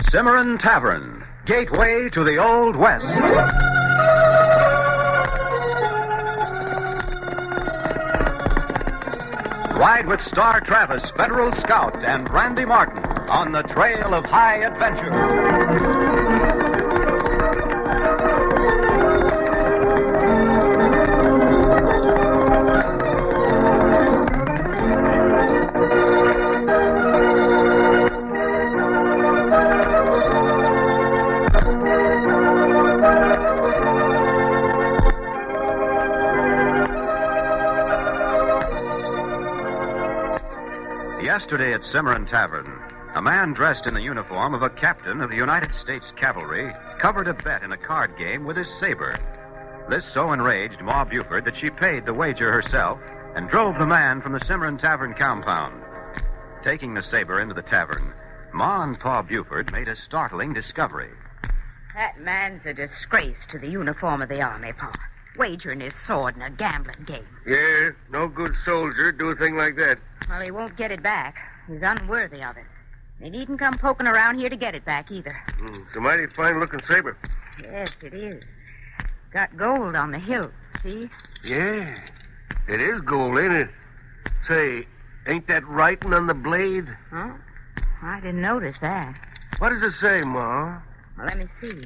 Cimarron Tavern, gateway to the Old West. Ride with Star Travis, Federal Scout, and Randy Martin on the trail of high adventure. Yesterday at Cimarron Tavern, a man dressed in the uniform of a captain of the United States Cavalry covered a bet in a card game with his saber. This so enraged Ma Buford that she paid the wager herself and drove the man from the Cimarron Tavern compound. Taking the saber into the tavern, Ma and Pa Buford made a startling discovery. That man's a disgrace to the uniform of the Army, Pa. Wagering his sword in a gambling game. Yeah, no good soldier do a thing like that. Well, he won't get it back. He's unworthy of it. He needn't come poking around here to get it back either. It's a mighty fine-looking saber. Yes, it is. Got gold on the hilt, see? Yeah, it is gold, ain't it? Say, ain't that writing on the blade? Huh? I didn't notice that. What does it say, Ma? Well, let me see.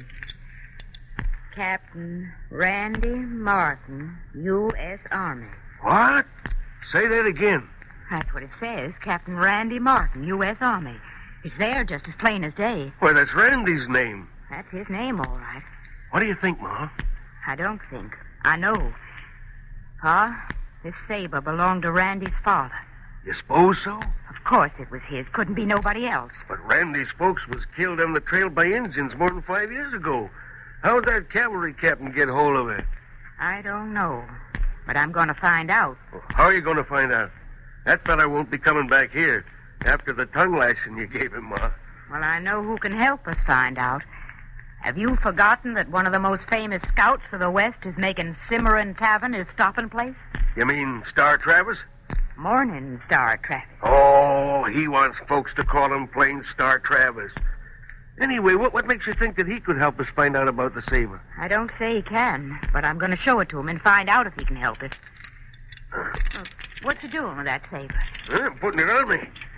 Captain Randy Martin, U.S. Army. What? Say that again. That's what it says. Captain Randy Martin, U.S. Army. It's there just as plain as day. Well, that's Randy's name. That's his name, all right. What do you think, Ma? I don't think. I know. Pa, this saber belonged to Randy's father. You suppose so? Of course it was his. Couldn't be nobody else. But Randy's folks was killed on the trail by Indians more than 5 years ago. How'd that cavalry captain get hold of it? I don't know. But I'm going to find out. Well, how are you going to find out? That fella won't be coming back here after the tongue lashing you gave him, Ma. Well, I know who can help us find out. Have you forgotten that one of the most famous scouts of the West is making Cimarron Tavern his stopping place? You mean Star Travis? Morning, Star Travis. Oh, he wants folks to call him plain Star Travis. Anyway, what makes you think that he could help us find out about the saber? I don't say he can, but I'm going to show it to him and find out if he can help us. What you doing with that saber? I'm putting it on me.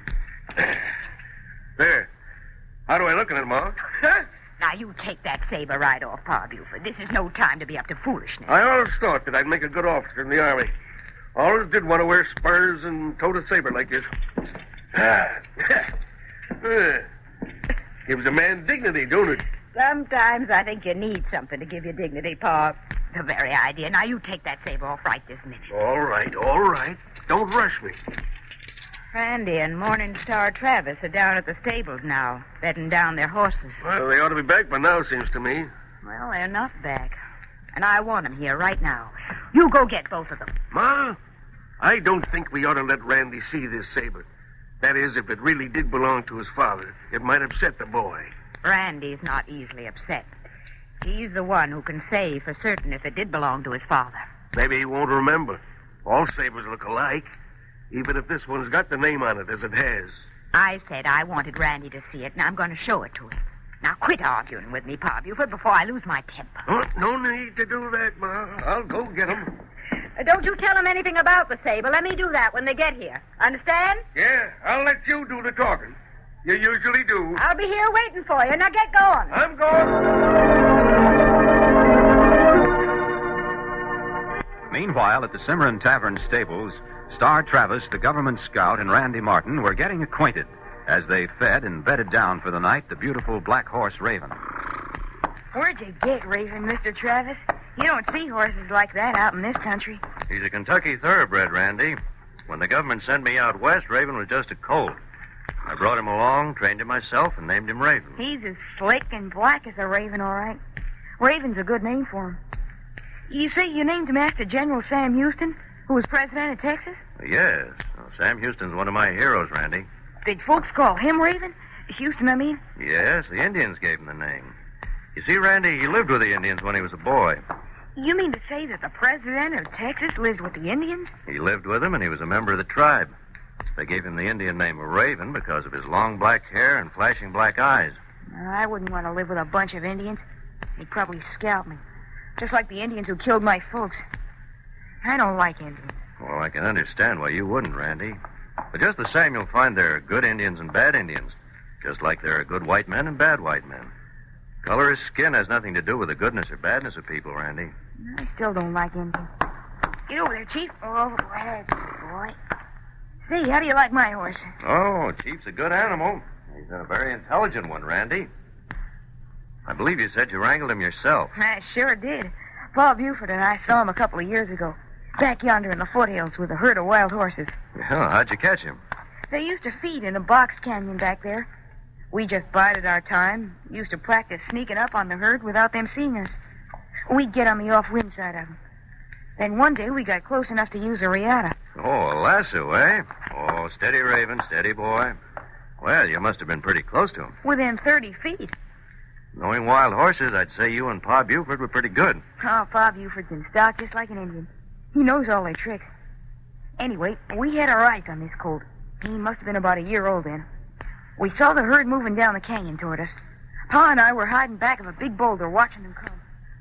There. How do I look at it, Ma? Now, you take that saber right off, Pa Buford. This is no time to be up to foolishness. I always thought that I'd make a good officer in the Army. Always did want to wear spurs and tote a saber like this. Gives a man dignity, don't it? Sometimes I think you need something to give you dignity, Pa. The very idea. Now, you take that saber off right this minute. All right. Don't rush me. Randy and Morning Star Travis are down at the stables now, bedding down their horses. Well, they ought to be back by now, seems to me. Well, they're not back. And I want them here right now. You go get both of them. Ma, I don't think we ought to let Randy see this saber. That is, if it really did belong to his father, it might upset the boy. Randy's not easily upset. He's the one who can say for certain if it did belong to his father. Maybe he won't remember. All sabers look alike, even if this one's got the name on it as it has. I said I wanted Randy to see it, and I'm going to show it to him. Now, quit arguing with me, Pa Buford, before I lose my temper. Oh, no need to do that, Ma. I'll go get him. Don't you tell them anything about the saber. Let me do that when they get here. Understand? Yeah, I'll let you do the talking. You usually do. I'll be here waiting for you. Now get going. I'm going. Meanwhile, at the Cimarron Tavern stables, Star Travis, the government scout, and Randy Martin were getting acquainted as they fed and bedded down for the night the beautiful black horse Raven. Where'd you get Raven, Mr. Travis? You don't see horses like that out in this country. He's a Kentucky thoroughbred, Randy. When the government sent me out west, Raven was just a colt. I brought him along, trained him myself, and named him Raven. He's as slick and black as a raven, all right. Raven's a good name for him. You say you named him after General Sam Houston, who was president of Texas? Yes. Well, Sam Houston's one of my heroes, Randy. Did folks call him Raven? Houston, I mean? Yes, the Indians gave him the name. You see, Randy, he lived with the Indians when he was a boy. You mean to say that the president of Texas lived with the Indians? He lived with them, and he was a member of the tribe. They gave him the Indian name of Raven because of his long black hair and flashing black eyes. I wouldn't want to live with a bunch of Indians. They'd probably scalp me. Just like the Indians who killed my folks. I don't like Indians. Well, I can understand why you wouldn't, Randy. But just the same, you'll find there are good Indians and bad Indians. Just like there are good white men and bad white men. Color of skin has nothing to do with the goodness or badness of people, Randy. I still don't like Indians. Get over there, Chief. Over ahead, boy. Say, how do you like my horse? Oh, Chief's a good animal. He's a very intelligent one, Randy. I believe you said you wrangled him yourself. I sure did. Paul Buford and I saw him a couple of years ago. Back yonder in the foothills with a herd of wild horses. Yeah, how'd you catch him? They used to feed in a box canyon back there. We just bided our time. Used to practice sneaking up on the herd without them seeing us. We'd get on the off-wind side of them. Then one day we got close enough to use a riata. Oh, a lasso, eh? Oh, steady, Raven, steady, boy. Well, you must have been pretty close to him. Within 30 feet. Knowing wild horses, I'd say you and Pa Buford were pretty good. Oh, Pa Buford's in stock just like an Indian. He knows all their tricks. Anyway, we had our eyes on this colt. He must have been about a year old then. We saw the herd moving down the canyon toward us. Pa and I were hiding back of a big boulder watching them come.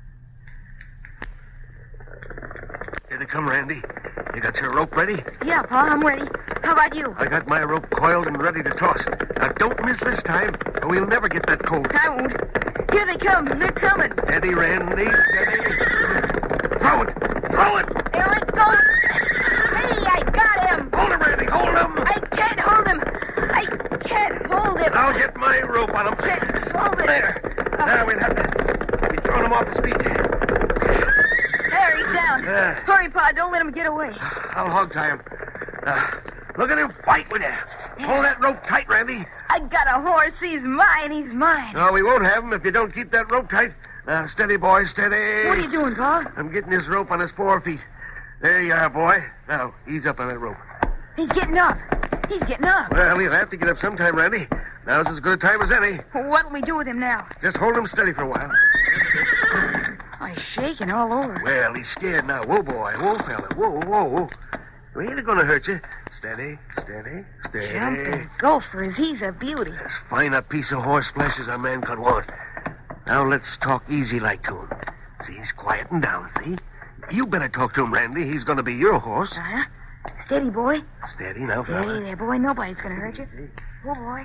Here they come, Randy. You got your rope ready? Yeah, Pa, I'm ready. How about you? I got my rope coiled and ready to toss. Now, don't miss this time, or we'll never get that colt. I won't. Here they come. They're coming. Steady, Randy, steady. Throw it! Throw it! There it goes. Hey, I got him. Hold him, Randy, hold him! I can't hold him. I can't hold him. I'll get my rope on him. Can't hold it. There. Now we'll have to be throwing him off his feet. There, he's down. Hurry, Pa. Don't let him get away. I'll hog tie him. Look at him fight with you. Hold that rope tight, Randy. I got a horse. He's mine. He's mine. No, we won't have him if you don't keep that rope tight. Now, steady, boy, steady. What are you doing, Pa? I'm getting his rope on his 4 feet. There you are, boy. Now, ease up on that rope. He's getting up. He's getting up. Well, he'll have to get up sometime, Randy. Now's as good a time as any. What'll we do with him now? Just hold him steady for a while. Oh, he's shaking all over. Well, he's scared now. Whoa, boy. Whoa, fella. Whoa, whoa. We ain't going to hurt you. Steady, steady, steady. Jumping gophers. He's a beauty. As fine a piece of horse flesh as a man could want. Now let's talk easy like to him. See, he's quieting down, see? You better talk to him, Randy. He's going to be your horse. Uh-huh. Steady, boy. Steady now, fella. Steady there, boy. Nobody's going to hurt you. Oh, boy.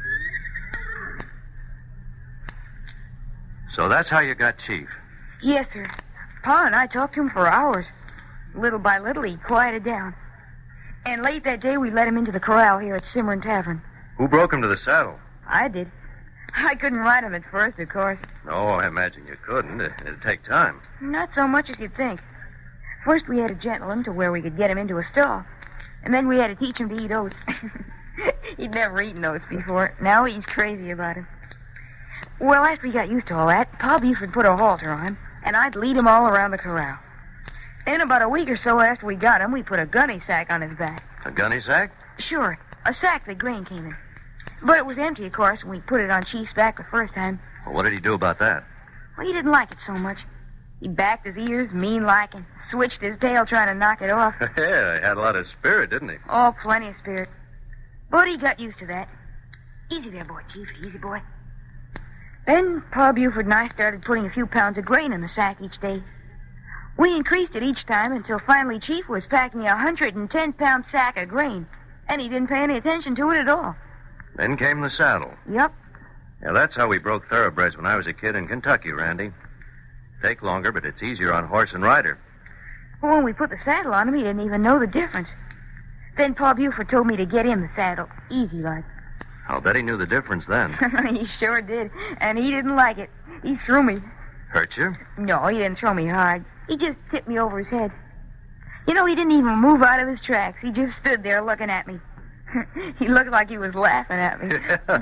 So that's how you got Chief. Yes, sir. Pa and I talked to him for hours. Little by little, he quieted down. And late that day, we let him into the corral here at Cimarron Tavern. Who broke him to the saddle? I did. I couldn't ride him at first, of course. No, I imagine you couldn't. It'd take time. Not so much as you'd think. First, we had to gentle him to where we could get him into a stall. And then we had to teach him to eat oats. He'd never eaten oats before. Now he's crazy about it. Well, after he got used to all that, Pa Buford put a halter on him, and I'd lead him all around the corral. Then about a week or so after we got him, we put a gunny sack on his back. A gunny sack? Sure, a sack that grain came in. But it was empty, of course, when we put it on Chief's back the first time. Well, what did he do about that? Well, he didn't like it so much. He backed his ears mean-like and switched his tail trying to knock it off. Yeah, he had a lot of spirit, didn't he? Oh, plenty of spirit. But he got used to that. Easy there, boy, Chief. Easy, boy. Then Pa Buford and I started putting a few pounds of grain in the sack each day. We increased it each time until finally Chief was packing a 110-pound sack of grain, and he didn't pay any attention to it at all. Then came the saddle. Yep. Yeah, that's how we broke thoroughbreds when I was a kid in Kentucky, Randy. Take longer, but it's easier on horse and rider. When we put the saddle on him, he didn't even know the difference. Then Pa Buford told me to get him the saddle, easy like. I'll bet he knew the difference then. He sure did, and he didn't like it. He threw me. Hurt you? No, he didn't throw me hard. He just tipped me over his head. You know, he didn't even move out of his tracks. He just stood there looking at me. He looked like he was laughing at me.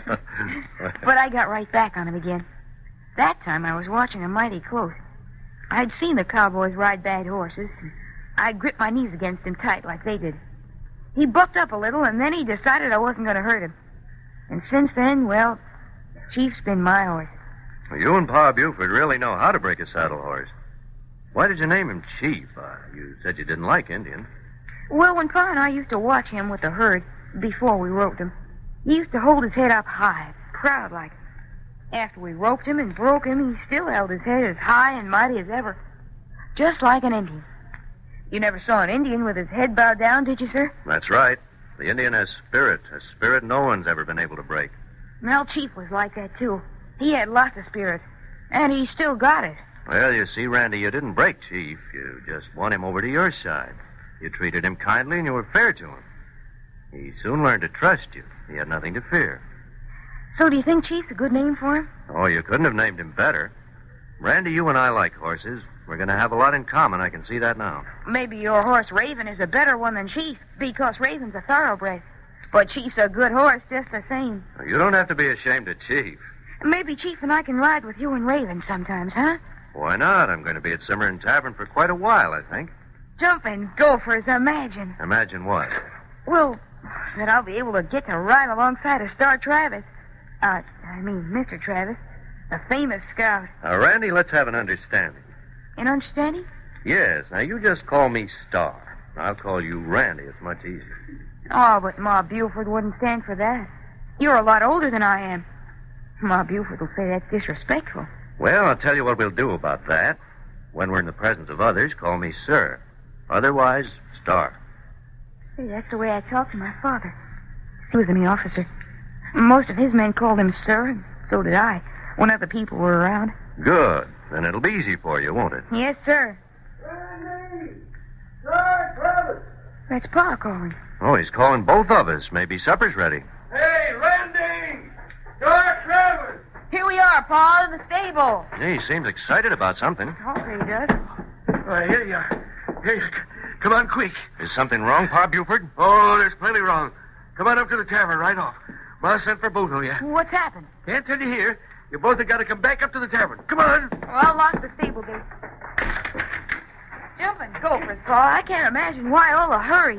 But I got right back on him again. That time I was watching him mighty close. I'd seen the cowboys ride bad horses. I gripped my knees against him tight like they did. He bucked up a little, and then he decided I wasn't going to hurt him. And since then, well, Chief's been my horse. Well, you and Pa Buford really know how to break a saddle horse. Why did you name him Chief? You said you didn't like Indians. Well, when Pa and I used to watch him with the herd before we roped him, he used to hold his head up high, proud like. After we roped him and broke him, he still held his head as high and mighty as ever. Just like an Indian. You never saw an Indian with his head bowed down, did you, sir? That's right. The Indian has spirit, a spirit no one's ever been able to break. Well, Chief was like that, too. He had lots of spirit. And he still got it. Well, you see, Randy, you didn't break Chief. You just won him over to your side. You treated him kindly and you were fair to him. He soon learned to trust you. He had nothing to fear. So do you think Chief's a good name for him? Oh, you couldn't have named him better. Randy, you and I like horses. We're going to have a lot in common. I can see that now. Maybe your horse Raven is a better one than Chief, because Raven's a thoroughbred. But Chief's a good horse just the same. You don't have to be ashamed of Chief. Maybe Chief and I can ride with you and Raven sometimes, huh? Why not? I'm going to be at Cimarron Tavern for quite a while, I think. Jumping gophers, imagine. Imagine what? Well, that I'll be able to get to ride alongside of Star Travis. Mr. Travis, a famous scout. Now, Randy, let's have an understanding. An understanding? Yes. Now, you just call me Star. I'll call you Randy. It's much easier. Oh, but Ma Buford wouldn't stand for that. You're a lot older than I am. Ma Buford will say that's disrespectful. Well, I'll tell you what we'll do about that. When we're in the presence of others, call me Sir. Otherwise, Star. See, that's the way I talked to my father. He was an officer. Most of his men called him Sir, and so did I, when other people were around. Good. Then it'll be easy for you, won't it? Yes, sir. Randy! Sir, Travis! That's Pa calling. Oh, he's calling both of us. Maybe supper's ready. Hey, Randy! Sir, Travis! Here we are, Pa, in the stable. Yeah, he seems excited about something. Oh, he does. Here you are. Here you Come on, quick. Is something wrong, Pa Buford? Oh, there's plenty wrong. Come on up to the tavern right off. Ma sent for both of you. What's happened? Can't tell you here. You both have got to come back up to the tavern. Come on. Well, I'll lock the stable gate. Jumping gophers, Pa. I can't imagine why all the hurry.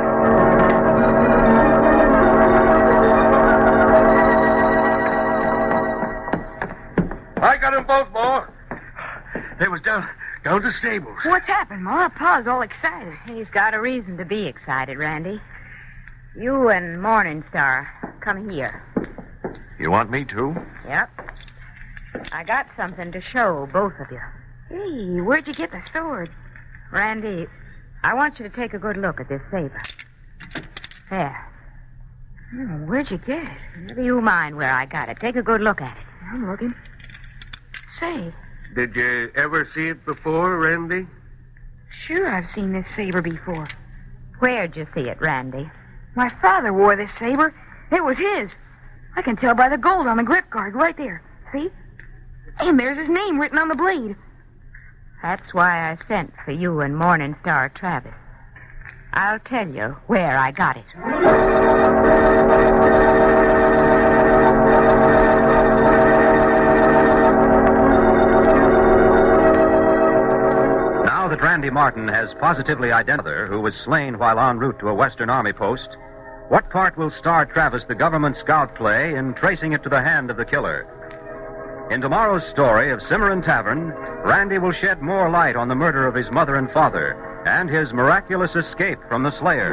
I got them both, Ma. They was down the stables. What's happened, Ma? Pa's all excited. He's got a reason to be excited, Randy. You and Morning Star, come here. You want me to? Yep. I got something to show both of you. Hey, where'd you get the sword? Randy, I want you to take a good look at this saber. There. Where'd you get it? Never you mind where I got it. Take a good look at it. I'm looking. Say, Did you ever see it before, Randy? sure I've seen this saber before. Where'd you see it, Randy? My father wore this saber. It was his. I can tell by the gold on the grip guard right there. See? And there's his name written on the blade. That's why I sent for you and Morning Star Travis. I'll tell you where I got it. Now that Randy Martin has positively identified her who was slain while en route to a Western Army post, what part will Star Travis, the government scout, play in tracing it to the hand of the killer? In tomorrow's story of Cimarron Tavern, Randy will shed more light on the murder of his mother and father and his miraculous escape from the Slayers.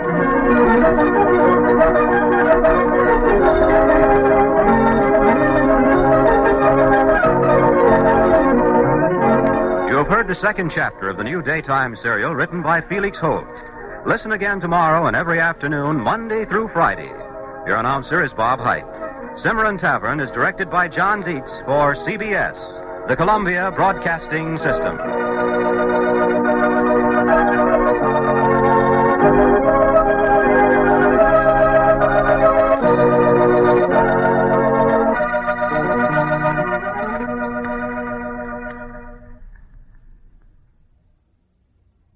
You have heard the second chapter of the new daytime serial written by Felix Holt. Listen again tomorrow and every afternoon, Monday through Friday. Your announcer is Bob Hite. Cimarron Tavern is directed by John Dietz for CBS, the Columbia Broadcasting System.